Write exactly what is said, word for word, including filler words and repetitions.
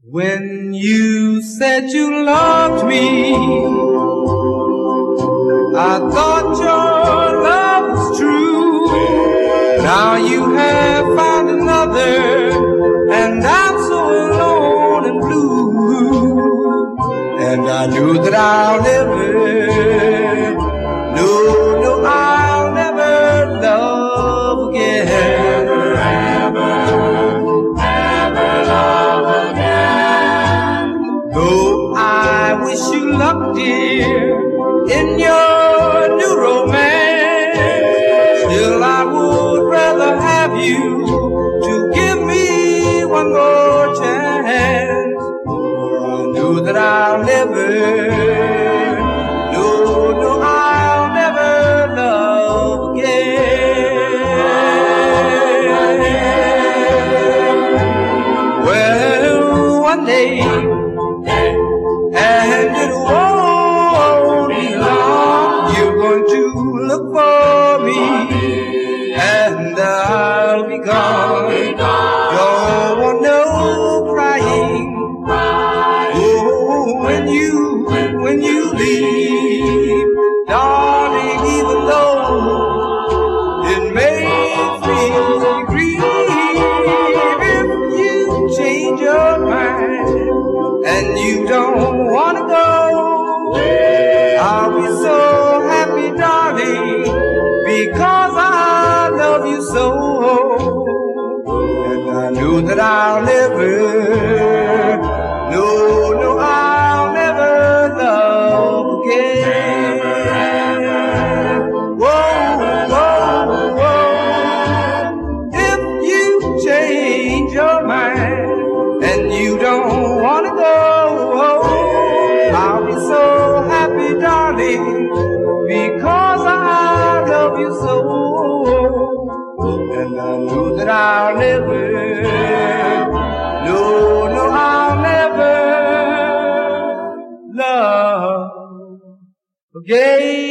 When you said you loved me, I thought your love was true. Now you have found another, and I'm so alone and blue. And I knew that I'll never, no, no, I'll never love again. Never, ever, ever love again. Though I wish you luck, dear, in your new romance, still I would rather have you to give me one more chance. For I know that I'll never, no, no, I'll never love again. Well, one day, and it won't be long, you're going to look for me, and I'll be gone. Don't want no crying. Oh, when you, when you leave, darling, even though it makes me grieve, if you change your mind and you don't wanna go, I'll be so happy, darling, because I love you so. And I know that I'll never, no, no, I'll never love again. Whoa, whoa, whoa. If you change your mind and you don't wanna go, I'll be so happy, darling, because I love you so. And I know that I'll never, no, no, I'll never love again.